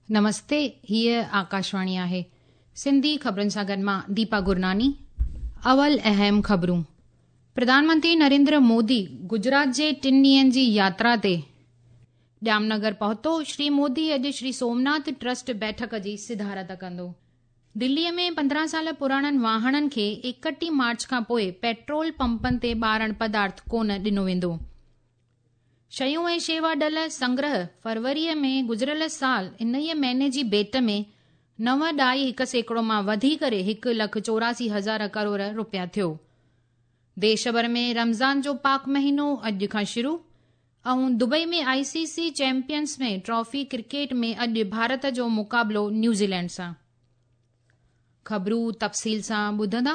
नमस्ते, हीअ आकाशवाणी आहे। सिंधी ख़बरुनि सां गॾु मां दीपा गुरनानी। अवल अहम ख़बरूं। प्रधानमंत्री नरेंद्र मोदी गुजरात जे 3 ॾींहनि जी यात्रा ते जामनगर पहुतो। श्री मोदी अॼु श्री सोमनाथ ट्रस्ट बैठक जी सिधारत कंदो। दिल्लीअ में 15 साल पुराणनि वाहननि खे 31 मार्च खां पोइ पेट्रोल पंपनि ते ॿारण पदार्थ कोन ॾिनो वेंदो। शयूं ऐं शेवा डल संग्रह फरवरीअ में गुज़िरियल साल इन ई महीने जी भेट में 9.1% मां वधी करे 1,84,000 करोड़ रुपया थियो। देश भर में रमज़ान जो पाक महीनो अॼु खां शुरू ऐं दुबई में ICC चैंपियंस में ट्रॉफी क्रिकेट में अॼु भारत जो मुक़ाबलो न्यूज़ीलैंड सां। ख़बरूं तफ़सील सां ॿुधंदा।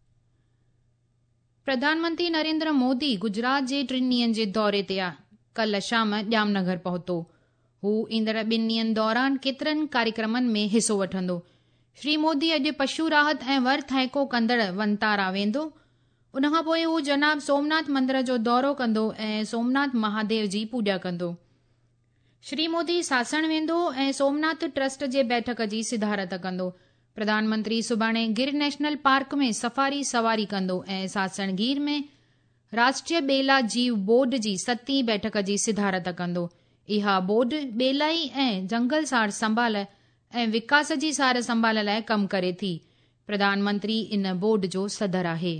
प्रधानमंत्री नरेंद्र मोदी गुजरात जे 3 ॾींहनि जे दौरे ते आहे। कल्ह शाम जामनगर पहुतो। हू ईंदड़ 2 ॾींहनि दौरान केतिरनि कार्यक्रमनि में हिसो वठंदो। श्री मोदी अॼु पशु राहत ऐं वर थाइको कंदड़ वनतारा वेंदो। उनखां पोइ हू जनाब सोमनाथ मंदर जो दौरो कंदो ऐं सोमनाथ महादेव जी पूॼा कंदो। श्री मोदी सासण वेंदो ऐं सोमनाथ ट्रस्ट जे बैठक जी सिधारत कंदो। प्रधानमंत्री सुभाणे गिर नेशनल पार्क में सफ़ारी सवारी कंदो ऐं सासण गिर में राष्ट्रीय ॿेला जीव बोर्ड जी 7वीं बैठक जी सिधारत कंदो। इहा बोर्ड ॿेलाई ऐं जंगल सार संभाल ऐं विकास जी सार संभाल लाइ कमु करे थी। प्रधानमंत्री इन बोर्ड जो सदर आहे।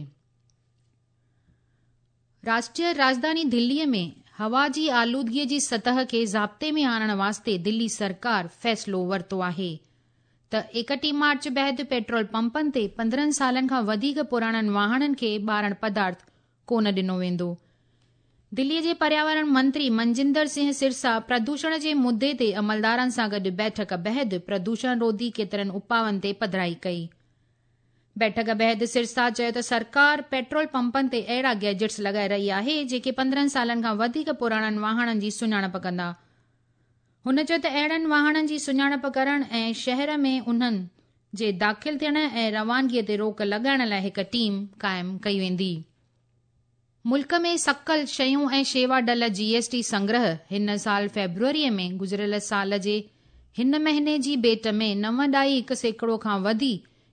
राष्ट्रीय राजधानी दिल्लीअ में हवा जी आलूदगीअ जी सतह खे ज़ाब्ते में आणण वास्ते दिल्ली सरकार फ़ैसिलो वरितो आहे त 31 मार्च बैदि पेट्रोल पंपनि ते 15 सालनि खां वधीक पुराणनि वाहननि खे ॿारण पदार्थ कोन ॾिनो वेंदो। दिल्लीअ जे पर्यावरण मंत्री मनजिंदर सिंह सिरसा प्रदूषण जे मुद्दे ते अमलदारनि सां गॾु बैठक बैदि प्रदूषण रोधी केतिरनि उपावनि ते पधिराई कई। बैठक बैदि सिरसा चयो त सरकार पेट्रोल पंपनि ते अहिड़ा गैजेट्स लॻाए रही आहे जेके 15 सालनि खां वधीक पुराणनि वाहननि जी सुञाणप कंदा। हुन चयो त अहिड़नि वाहननि जी सुञाणप करण ऐं शहर में उन्हनि जे दाख़िल थियण ऐं रवानगीअ ते रोक लॻाइण लाइ हिकु टीम क़ाइमु कई वेंदी। मुल्क में सकल शयूं ऐं शेवा डल GST संग्रह हिन साल फेब्रुअरीअ में गुज़िरियल साल जे हिन महीने जी भेट में 9.1% खां वधी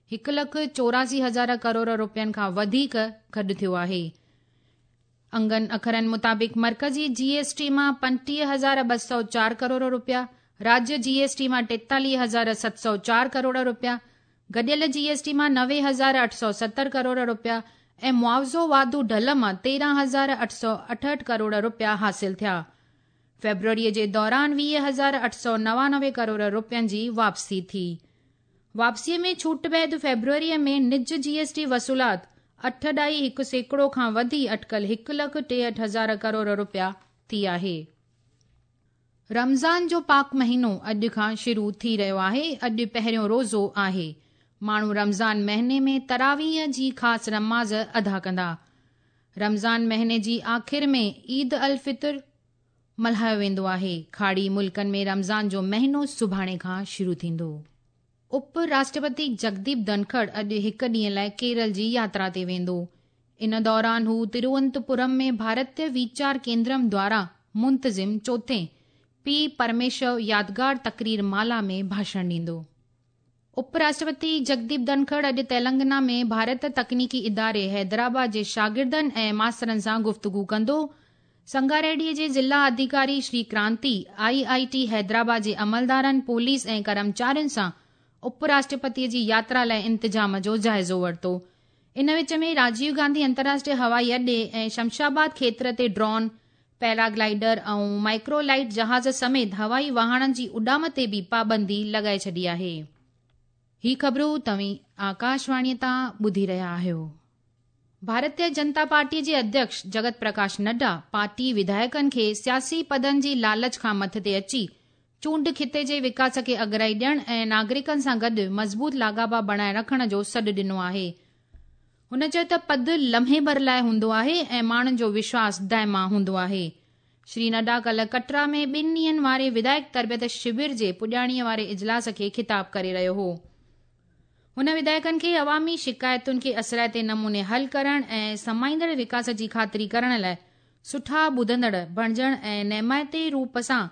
1,84,000 करोड़ रुपयनि खां वधीक गॾु थियो आहे। अंगनि अखरनि मुताबिक़ मर्कज़ी GST मां 35,204 करोड़ रुपया, राज्य GST मां 43,704 करोड़ रुपया, गॾियल GST मां 90,870 करोड़ रुपया ऐं मुआवज़ो वाधू ढल मां 13,868 करोड़ रुपया हासिल थिया। फेब्रुअरीअ जे दौरान 20,899 करोड़ रुपयनि जी वापसी थी। वापसीअ में छूट बैदि फेब्रुअरीअ में निज GST वसूलात 8.1% खां वधी अटकल 1,63,000 करोड़ रुपया थी आहे। रमज़ान जो पाक महीनो अॼु खां शुरू थी रहियो आहे। अॼु पहिरियों रोज़ो आहे। माण्हू रमज़ान महीने में तरावीह जी ख़ासि नमाज़ अदा कंदा। रमज़ान महीने जी आख़िर में ईद अल फितर मल्हायो वेंदो आहे। खाड़ी मुल्कनि में रमज़ान जो महीनो सुभाणे खां शुरू थींदो। उप राष्ट्रपति जगदीप धनखड़ अॼु हिकु ॾींहुं लाइ केरल जी यात्रा ते वेंदो। इन दौरान हू तिरुवनंतपुरम में भारतीय वीचार केंद्रम द्वारा मुंतज़िम 4थे पी परमेश्वर यादगार तकरीर माला में भाषण ॾींदो। उपराष्ट्रपति जगदीप धनखड़ अॼु तेलंगाना में भारत तकनीकी इदारे हैदराबाद जे शागिर्दनि ऐं मास्तरनि सां गुफ़्तगू कंदो। संगारेड्डी जे ज़िला अधिकारी श्री क्रांति IIT हैदराबाद जे अमलदारनि, पुलिस ऐं कर्मचारियुनि सां उपराष्ट्रपतिअ जी यात्रा लाइ इंतजाम जो जाइज़ो वरितो। इन विच में राजीव गांधी अंतर्राष्ट्रीय हवाई अॾे ऐं शमशाबाद खेत्र ते ड्रोन, पैराग्लाइडर ऐं माइक्रोलाइट जहाज़ समेत हवाई वाहननि जी उॾाम ते बि पाबंदी लॻाए छॾी आहे। ही ख़बरूं तव्हीं आकाशवाणीअ तां ॿुधी रहिया आहियो। भारतीय जनता पार्टीअ जे अध्यक्ष जगत प्रकाश नड्डा पार्टी विधायकनि खे सियासी पदनि जी लालच खां मथे अची चूंड खिते जे विकास खे अॻराई ॾियण ऐं नागरिकनि सां गॾु मज़बूत लाॻापा बणाए रखण जो सॾु ॾिनो आहे। हुन चयो त पद लम्हे भर लाइ हूंदो आहे ऐं माण्हुनि जो विश्वास दायमा हूंदो आहे। श्री नड्डा कल्ह कटरा में 2 ॾींहनि वारे विधायक तरबियत शिविर जे पुॼाणीअ वारे इजलास खे ख़िताब करे रहियो हो। हुन विधायकनि खे अवामी शिकायतुनि खे असराइते नमूने हल करण ऐं समाईंदड़ विकास जी ख़ातिरी करण लाइ सुठा ॿुधंदड़ बणजण ऐं नेमायती रूप सां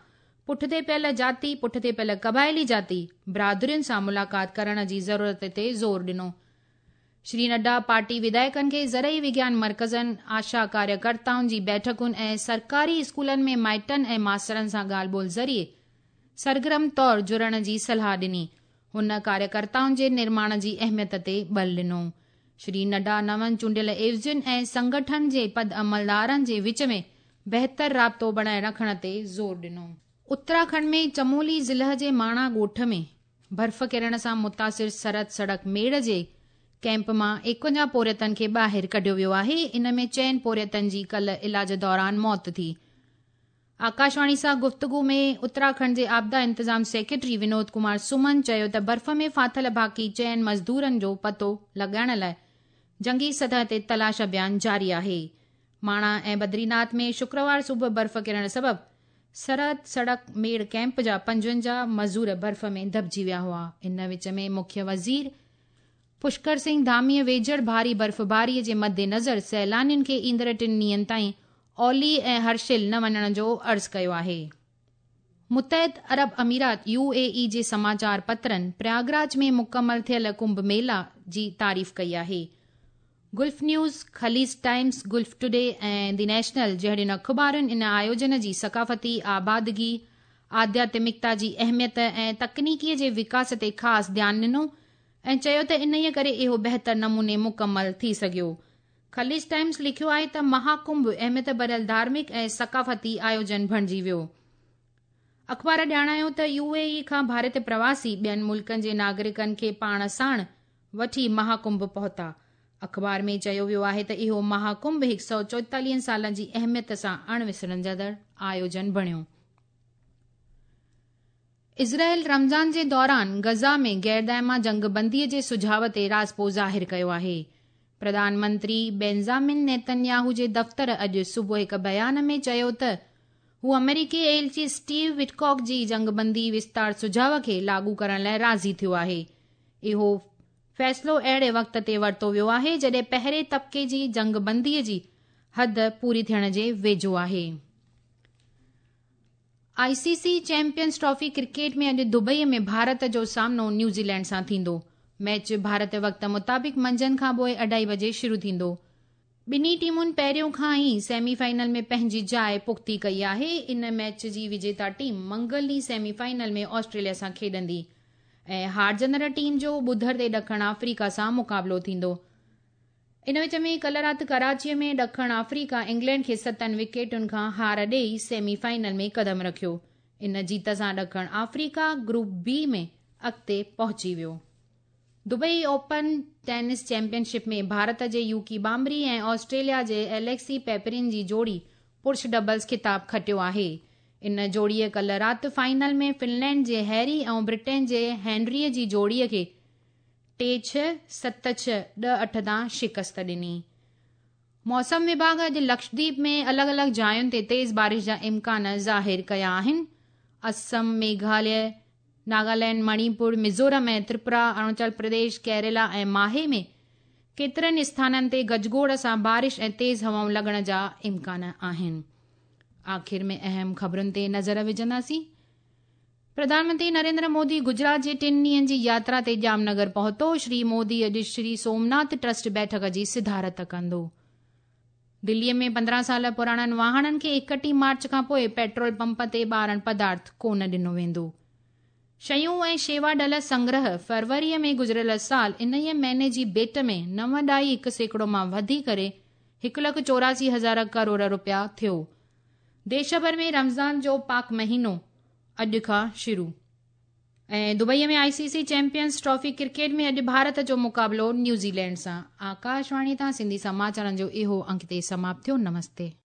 पुठिते पियल जाती पुठिते पियल क़बाइली जाती बिरादरियुनि सां मुलाक़ात करण जी ज़रूरत ते ज़ोर ॾिनो। श्री नड्डा पार्टी विधायकनि खे ज़रई विज्ञान मर्कज़नि, आशा कार्यकर्ताउनि जी बैठकुनि ऐं सरकारी स्कूलनि में माइटनि ऐं मास्तरनि सां ॻाल्हि ॿोल ज़रिए सरगर्म तौर जुड़ण जी सलाह ॾिनी। हुन कार्यकर्ताउनि जे निर्माण जी अहमियत ते बल ॾिनो। श्री नड्डा नवनि चूंडियल एवज़ियुनि ऐं संगठन जे पद अमलदारनि जे विच में बहितर राब्तो बणाए रखण ते ज़ोर ॾिनो। उत्तराखंड में चमोली ज़िले जे माणा ॻोठ में बर्फ़ किरण सां मुतासिर सरहद सड़क मेड़ जे कैंप मां 51 पोरियतनि खे ॿाहिरि कढियो वियो आहे। इन में 4 पोरियतनि जी कल्ह इलाज दौरान मौत थी। आकाशवाणी सां गुफ़्तगू में उत्तराखंड जे आपदा इंतजाम सेक्रेटरी विनोद कुमार सुमन चयो त बर्फ़ में फाथल बाक़ी 4 मज़दूरनि जो पतो लॻाइण लाइ जंगी सतह ते तलाश अभियान जारी आहे। माणा ऐं बद्रीनाथ में शुक्रवार सुबुह बर्फ़ किरण सबबि सरहद सड़क मेड़ कैंप जा 55 मज़दूर बर्फ़ में दॿिजी विया हुआ। इन विच में मुख्य वज़ीर पुष्कर सिंह धामीअ वेझड़ भारी बर्फ़बारीअ जे मद्देनज़र सैलानियुनि खे ईंदड़ 3 ॾींहनि ताईं ओली ऐं हर्षिल न वञण जो अर्ज़ु कयो आहे। मुतहद अरब अमीरात UAE जे समाचार पत्रनि प्रयागराज में मुकमल थियल कुंभ मेला जी तारीफ़ कई आहे। Gulf News, Khaleej Times, Gulf Today ऐं दी नेशनल जहिड़ियुनि अख़बारुनि इन आयोजन जी सक़ाफ़ती आबादगी, आध्यात्मिकता जी अहमियत ऐं तकनीकीअ जे विकास ते ख़ासि ध्यानु ॾिनो ऐं चयो त इन्हीअ करे इहो बहितर नमूने मुकमल थी सघियो। खलीज टाइम्स लिखियो आहे त महाकुंभ अहमियत भरियल धार्मिक ऐं सक़ाफ़ती आयोजन बणिजी वियो। अख़बार ॼाणायो त UAE खां भारत प्रवासी ॿियनि मुल्कनि जे नागरिकनि खे पाण साण वठी महाकुंभ पहुता। अख़बार में चयो वियो आहे त इहो महाकुंभ 144 सालनि जी अहमियत सां अणविसरंदड़ आयोजन बणियो। इज़राइल रमज़ान जे दौरान गज़ा में गैरदायमा जंगबंदीअ जे सुझाव ते राज़पो ज़ाहिर कयो आहे। प्रधानमंत्री बेंजामिन नेतन्याहू जे दफ़्तर अॼु सुबुह हिक बयान में चयो त हू अमेरिकी एलची स्टीव विटकॉक जी जंगबंदी विस्तार सुझाव खे लागू करण लाइ राज़ी थियो आहे। इहो फ़ैसिलो अहिड़े वक़्त ते वरितो वियो आहे जॾहिं पहिरें तबक़े जी जंगबंदीअ जी हद पूरी थियण जे वेझो आहे। ICC चैंपियंस ट्रॉफी क्रिकेट में अॼु दुबईअ में भारत जो सामनो न्यूज़ीलैंड सां थींदो। मैच भारत वक़्त मुताबिक़ मंझंदि खां पोइ 2:30 बजे शुरू थींदो। ॿिन्ही टीमुनि पहिरियों खां ई सेमीफाइनल में पंहिंजी जाइ पुख़्ती कई आहे। इन मैच जी विजेता टीम मंगल ॾींहुं सेमीफाइनल में ऑस्ट्रेलिया सां खेॾंदी ऐं हारजंदड़ टीम जो ॿुधर ते ॾखण अफ्रीका सां मुक़ाबिलो थींदो। इन विच में कल्ह राति कराचीअ में ॾखण अफ्रीका इंग्लैंड खे 7 विकेटुनि खां हार ॾेई सेमीफाइनल में क़दम रखियो। इन जीत सां ॾखण अफ्रीका ग्रुप B में अॻिते पहुची वियो। दुबई ओपन टेनिस चैंपियनशिप में भारत जे यूकी बाम्बरी ऐं ऑस्ट्रेलिया जे एलेक्सी पेपरिन जी जोड़ी पुरुष डबल्स ख़िताब खटियो आहे। इन जोड़ीअ कल्ह राति फाइनल में फिनलैंड जे हैरी ऐं ब्रिटेन जे हेनरीअ जी जोड़ीअ खे 3-6, 7-6, 10-8 तां शिकस्त ॾिनी। मौसम विभाग अॼु लक्षद्वीप में अलॻि अलॻि जायुनि ते तेज़ बारिश जा इम्कान ज़ाहिर कया आहिनि। असम, मेघालय, नागालैंड, मणिपुर, मिज़ोरम ऐं त्रिपुरा, अरुणाचल प्रदेश, केरला ऐं माहे में केतिरनि स्थाननि ते गजगोड़ सां बारिश ऐं तेज़ हवाऊं लॻण जा इम्कान आहिनि। आख़िर में अहम ख़बरुनि ते नज़र विझंदासीं। प्रधानमंत्री नरेंद्र मोदी गुजरात जे 3 ॾींहनि जी यात्रा ते जामनगर पहुतो। श्री मोदी अॼु श्री सोमनाथ ट्रस्ट बैठक जी सिधारत कंदो। दिल्लीअ में 15 साल पुराणनि वाहननि खे 31 मार्च खां पोइ पेट्रोल पंप ते ॿारनि पदार्थ कोन ॾिनो वेंदो। शयूं ऐं शेवा डल संग्रह फरवरीअ में गुज़िरियल साल इन महीने जी भेट में 9.1% मां वधी करे 1,84,000 करोड़ रुपया थियो। देश भर में रमज़ान जो पाक महीनो अॼु खां शुरू। ऐं दुबईअ में ICC चैंपियंस ट्रॉफी क्रिकेट में अॼु भारत जो मुक़ाबिलो न्यूज़ीलैंड सां। आकाशवाणी तां सिंधी समाचारनि जो इहो अंक ते समाप्त थियो। नमस्ते।